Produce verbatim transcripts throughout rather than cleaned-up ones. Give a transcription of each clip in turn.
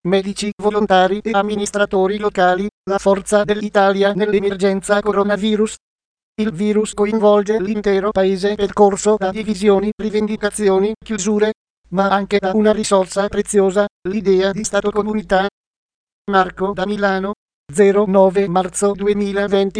medici, volontari e amministratori locali, la forza dell'Italia nell'emergenza coronavirus. Il virus coinvolge l'intero paese percorso da divisioni, rivendicazioni, chiusure, ma anche da una risorsa preziosa, l'idea di Stato-comunità. Marco da Milano, zero nove marzo duemilaventi.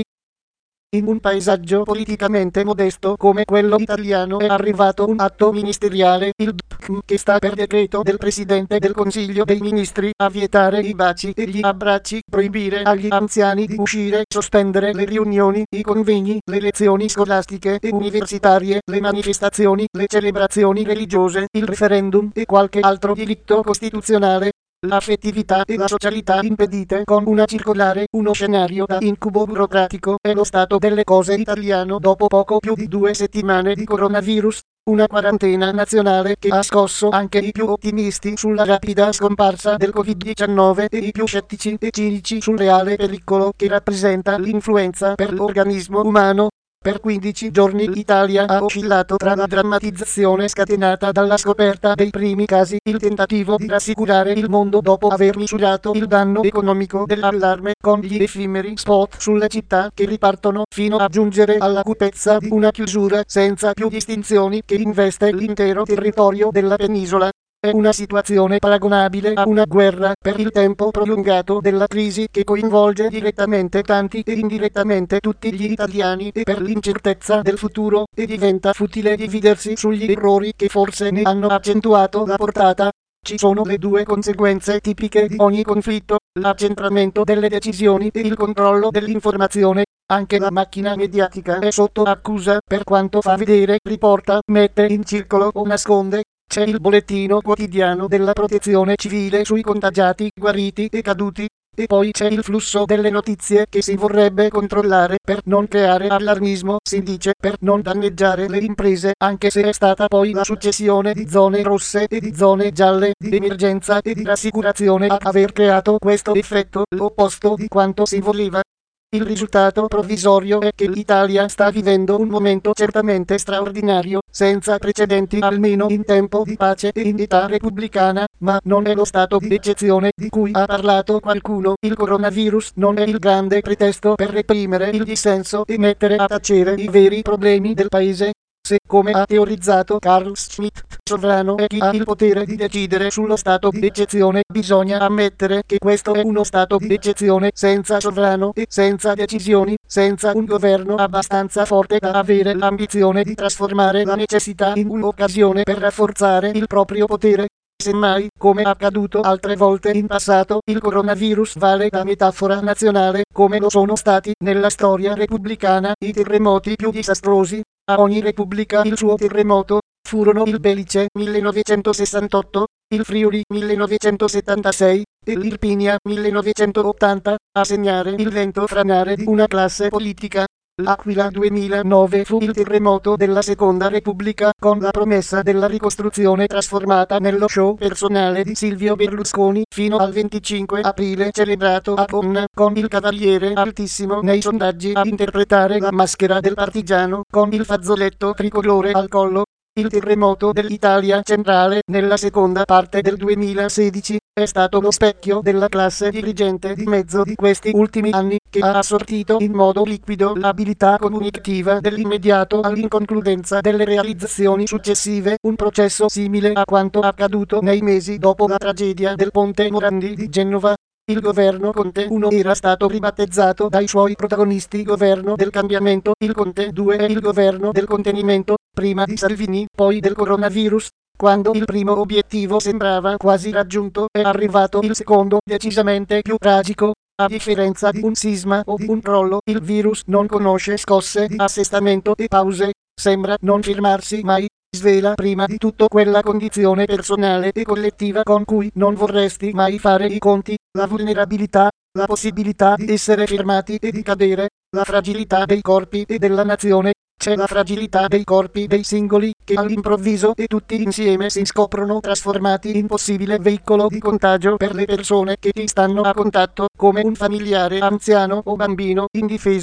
In un paesaggio politicamente modesto come quello italiano è arrivato un atto ministeriale, il D P C M, che sta per decreto del Presidente del Consiglio dei Ministri a vietare i baci e gli abbracci, proibire agli anziani di uscire, sospendere le riunioni, i convegni, le lezioni scolastiche e universitarie, le manifestazioni, le celebrazioni religiose, il referendum e qualche altro diritto costituzionale. L'affettività e la socialità impedite con una circolare, uno scenario da incubo burocratico è lo stato delle cose italiano dopo poco più di due settimane di coronavirus, una quarantena nazionale che ha scosso anche i più ottimisti sulla rapida scomparsa del covid diciannove e i più scettici e cinici sul reale pericolo che rappresenta l'influenza per l'organismo umano. Per quindici giorni l'Italia ha oscillato tra la drammatizzazione scatenata dalla scoperta dei primi casi, il tentativo di rassicurare il mondo dopo aver misurato il danno economico dell'allarme con gli effimeri spot sulle città che ripartono, fino a giungere all'acutezza di una chiusura senza più distinzioni che investe l'intero territorio della penisola. È una situazione paragonabile a una guerra per il tempo prolungato della crisi che coinvolge direttamente tanti e indirettamente tutti gli italiani e per l'incertezza del futuro, e diventa futile dividersi sugli errori che forse ne hanno accentuato la portata. Ci sono le due conseguenze tipiche di ogni conflitto, l'accentramento delle decisioni e il controllo dell'informazione. Anche la macchina mediatica è sotto accusa per quanto fa vedere, riporta, mette in circolo o nasconde. C'è il bollettino quotidiano della protezione civile sui contagiati, guariti e caduti, e poi c'è il flusso delle notizie che si vorrebbe controllare per non creare allarmismo, si dice, per non danneggiare le imprese, anche se è stata poi la successione di zone rosse e di zone gialle, di emergenza e di rassicurazione a aver creato questo effetto, l'opposto di quanto si voleva. Il risultato provvisorio è che l'Italia sta vivendo un momento certamente straordinario, senza precedenti almeno in tempo di pace e in età repubblicana, ma non è lo stato di eccezione di cui ha parlato qualcuno. Il coronavirus non è il grande pretesto per reprimere il dissenso e mettere a tacere i veri problemi del paese. Se, come ha teorizzato Carl Schmitt, sovrano è chi ha il potere di decidere sullo stato di eccezione, bisogna ammettere che questo è uno stato di eccezione senza sovrano e senza decisioni, senza un governo abbastanza forte da avere l'ambizione di trasformare la necessità in un'occasione per rafforzare il proprio potere. Semmai, come accaduto altre volte in passato, il coronavirus vale da metafora nazionale, come lo sono stati nella storia repubblicana i terremoti più disastrosi. A ogni repubblica il suo terremoto. Furono il Belice millenovecentosessantotto, il Friuli millenovecentosettantasei e l'Irpinia millenovecentottanta, a segnare il lento franare di una classe politica. L'Aquila duemilanove fu il terremoto della Seconda Repubblica, con la promessa della ricostruzione trasformata nello show personale di Silvio Berlusconi, fino al venticinque aprile celebrato a Conna, con il Cavaliere Altissimo nei sondaggi a interpretare la maschera del partigiano, con il fazzoletto tricolore al collo. Il terremoto dell'Italia centrale, nella seconda parte del duemilasedici, è stato lo specchio della classe dirigente di mezzo di questi ultimi anni, che ha assortito in modo liquido l'abilità comunicativa dell'immediato all'inconcludenza delle realizzazioni successive, un processo simile a quanto accaduto nei mesi dopo la tragedia del Ponte Morandi di Genova. Il governo Conte uno era stato ribattezzato dai suoi protagonisti governo del cambiamento, il Conte due è il governo del contenimento, prima di Salvini, poi del coronavirus. Quando il primo obiettivo sembrava quasi raggiunto, è arrivato il secondo, decisamente più tragico. A differenza di un sisma o di un crollo, il virus non conosce scosse di assestamento e pause, sembra non fermarsi mai. Svela prima di tutto quella condizione personale e collettiva con cui non vorresti mai fare i conti, la vulnerabilità, la possibilità di essere fermati e di cadere, la fragilità dei corpi e della nazione. C'è la fragilità dei corpi dei singoli, che all'improvviso e tutti insieme si scoprono trasformati in possibile veicolo di contagio per le persone che ti stanno a contatto, come un familiare anziano o bambino indifeso.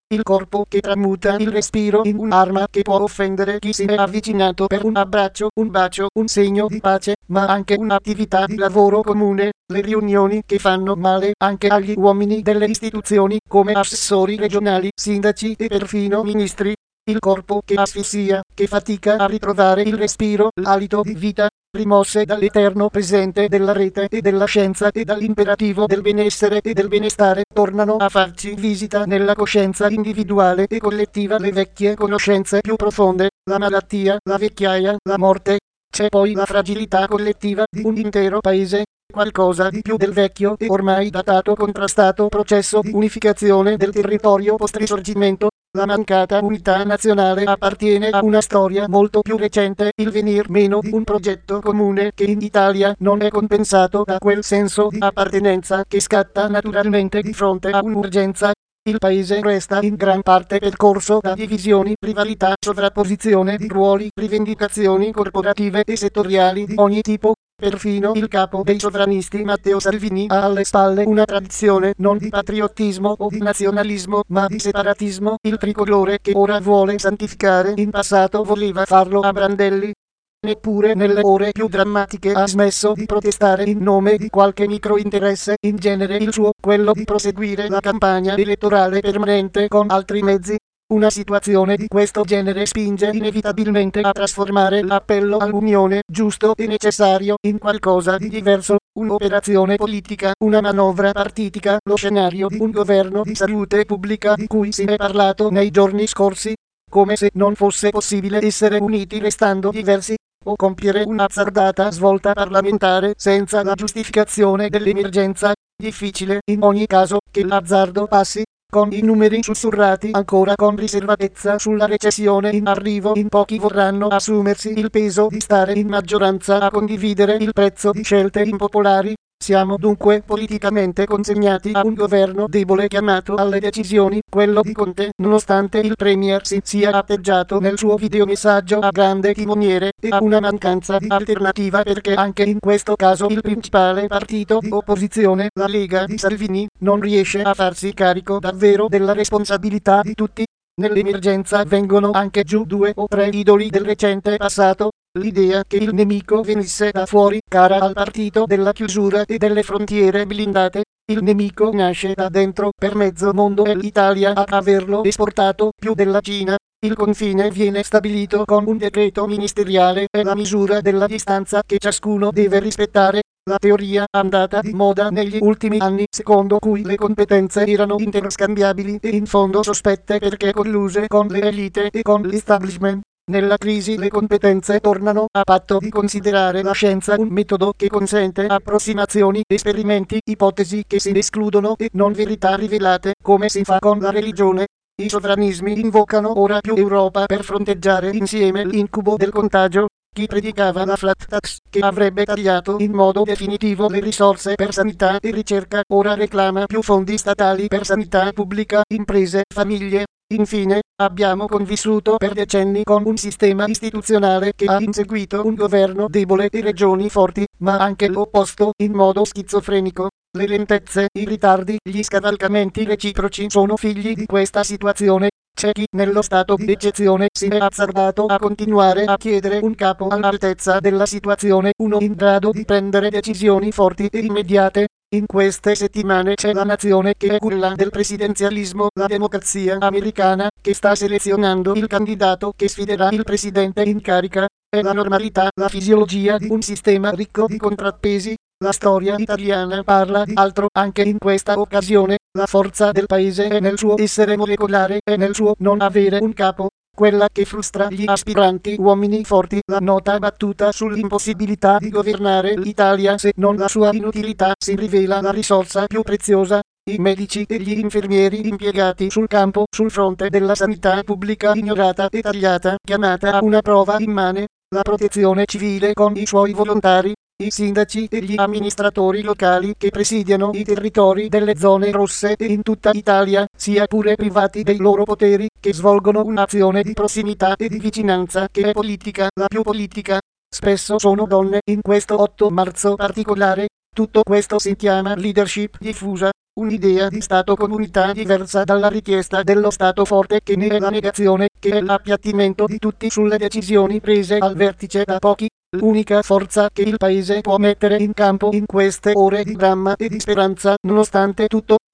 il corpo che tramuta il respiro in un'arma che può offendere chi si è avvicinato per un abbraccio, un bacio, un segno di pace, ma anche un'attività di lavoro comune, le riunioni che fanno male anche agli uomini delle istituzioni come assessori regionali, sindaci e perfino ministri. Il corpo che asfissia, che fatica a ritrovare il respiro, l'alito di vita, rimosse dall'eterno presente della rete e della scienza e dall'imperativo del benessere e del benestare, tornano a farci visita nella coscienza individuale e collettiva le vecchie conoscenze più profonde, la malattia, la vecchiaia, la morte. C'è poi la fragilità collettiva di un intero paese, qualcosa di più del vecchio e ormai datato contrastato processo di unificazione del territorio post-risorgimento. La mancata unità nazionale appartiene a una storia molto più recente, il venir meno di un progetto comune che in Italia non è compensato da quel senso di appartenenza che scatta naturalmente di fronte a un'urgenza. Il paese resta in gran parte percorso da divisioni, rivalità, sovrapposizione di ruoli, rivendicazioni corporative e settoriali di ogni tipo. Perfino il capo dei sovranisti Matteo Salvini ha alle spalle una tradizione non di patriottismo o di nazionalismo, ma di separatismo, il tricolore che ora vuole santificare in passato voleva farlo a brandelli. Neppure nelle ore più drammatiche ha smesso di protestare in nome di qualche microinteresse, in genere il suo, quello di proseguire la campagna elettorale permanente con altri mezzi. Una situazione di questo genere spinge inevitabilmente a trasformare l'appello all'unione, giusto e necessario, in qualcosa di diverso, un'operazione politica, una manovra partitica, lo scenario di un governo di salute pubblica di cui si è parlato nei giorni scorsi, come se non fosse possibile essere uniti restando diversi, o compiere un'azzardata svolta parlamentare senza la giustificazione dell'emergenza. Difficile, in ogni caso, che l'azzardo passi. Con i numeri sussurrati ancora con riservatezza sulla recessione in arrivo, in pochi vorranno assumersi il peso di stare in maggioranza a condividere il prezzo di scelte impopolari. Siamo dunque politicamente consegnati a un governo debole chiamato alle decisioni, quello di Conte, nonostante il Premier si sia atteggiato nel suo videomessaggio a grande timoniere, e a una mancanza di alternativa perché anche in questo caso il principale partito di opposizione, la Lega di Salvini, non riesce a farsi carico davvero della responsabilità di tutti. Nell'emergenza vengono anche giù due o tre idoli del recente passato. L'idea che il nemico venisse da fuori, cara al partito della chiusura e delle frontiere blindate. Il nemico nasce da dentro, per mezzo mondo è l'Italia ad averlo esportato più della Cina. Il confine viene stabilito con un decreto ministeriale, è la misura della distanza che ciascuno deve rispettare. La teoria andata di moda negli ultimi anni, secondo cui le competenze erano interscambiabili e in fondo sospette perché colluse con le elite e con l'establishment. Nella crisi le competenze tornano a patto di considerare la scienza un metodo che consente approssimazioni, esperimenti, ipotesi che si escludono e non verità rivelate, come si fa con la religione. I sovranismi invocano ora più Europa per fronteggiare insieme l'incubo del contagio. Chi predicava la flat tax, che avrebbe tagliato in modo definitivo le risorse per sanità e ricerca, ora reclama più fondi statali per sanità pubblica, imprese, famiglie. Infine, abbiamo convissuto per decenni con un sistema istituzionale che ha inseguito un governo debole e regioni forti, ma anche l'opposto, in modo schizofrenico. Le lentezze, i ritardi, gli scavalcamenti reciproci sono figli di questa situazione. C'è chi, nello stato di eccezione, si è azzardato a continuare a chiedere un capo all'altezza della situazione, uno in grado di prendere decisioni forti e immediate. In queste settimane c'è la nazione che è quella del presidenzialismo, la democrazia americana, che sta selezionando il candidato che sfiderà il presidente in carica. È la normalità, la fisiologia di un sistema ricco di contrappesi. La storia italiana parla di altro anche in questa occasione. La forza del paese è nel suo essere molecolare e nel suo non avere un capo. Quella che frustra gli aspiranti uomini forti, la nota battuta sull'impossibilità di governare l'Italia se non la sua inutilità si rivela la risorsa più preziosa. I medici e gli infermieri impiegati sul campo, sul fronte della sanità pubblica ignorata e tagliata, chiamata a una prova immane. La protezione civile con i suoi volontari. I sindaci e gli amministratori locali che presidiano i territori delle zone rosse e in tutta Italia, sia pure privati dei loro poteri, che svolgono un'azione di prossimità e di vicinanza che è politica, la più politica. Spesso sono donne in questo otto marzo particolare. Tutto questo si chiama leadership diffusa. un'idea di Stato comunità diversa dalla richiesta dello Stato forte, che ne è la negazione, che è l'appiattimento di tutti sulle decisioni prese al vertice da pochi. L'unica forza che il Paese può mettere in campo in queste ore di dramma e di speranza, nonostante tutto,